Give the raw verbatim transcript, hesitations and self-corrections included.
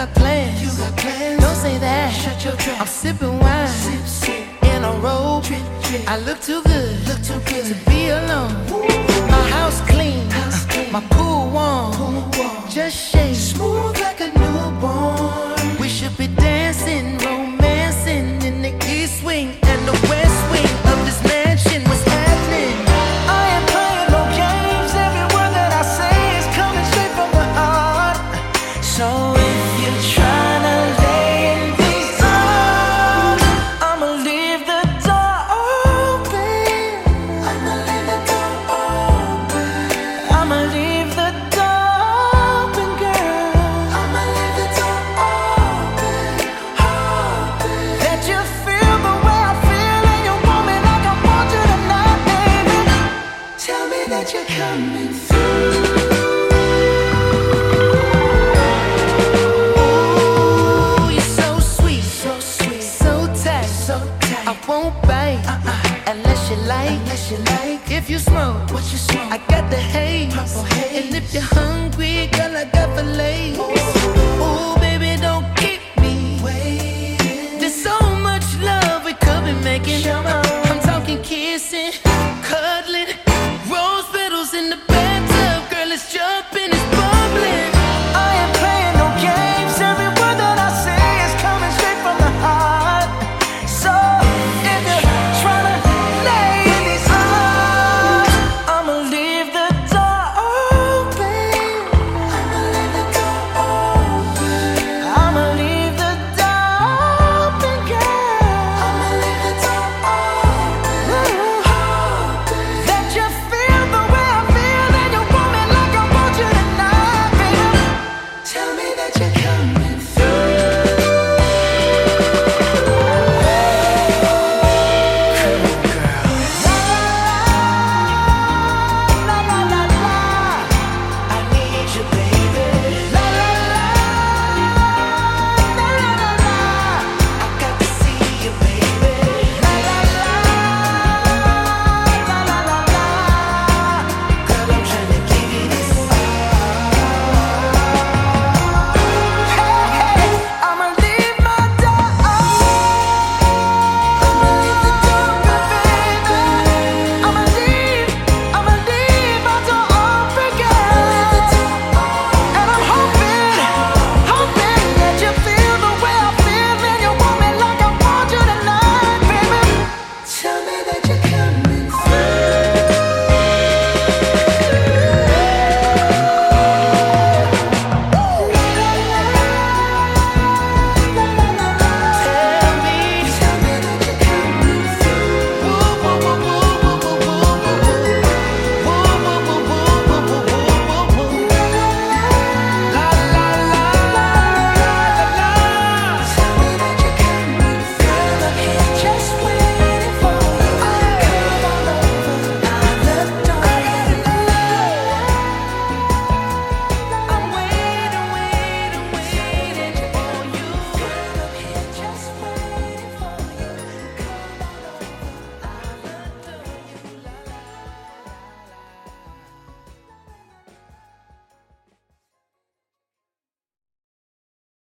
got plans. You got plans. Don't say that. Shut your trap. I'm sipping wine. Sip, sip. In a robe. Drip, drip. I look too good. Look too good to be alone. My house clean. House clean. My pool warm. Pool warm. Just shake. Smooth like a newborn. We should be dancing, romancing in the east wing and the west wing of this mansion. What's happening? I ain't playing no games. Every word that I say is coming straight from the heart. So if you're trying to lay in these arms, I'ma leave the door open. I'ma leave the door open. I'ma leave the door open, girl. I'ma leave the door open, open. That you feel the way I feel and you want me like I want you tonight, baby. Tell me that you're coming through. Ooh, you're so sweet, So sweet, so tight, so tight. I won't bite Uh-uh. unless you like. Unless you like If you smoke, what you smoke. I got the haze. Purple haze. And if you're hungry, girl, I got fillets.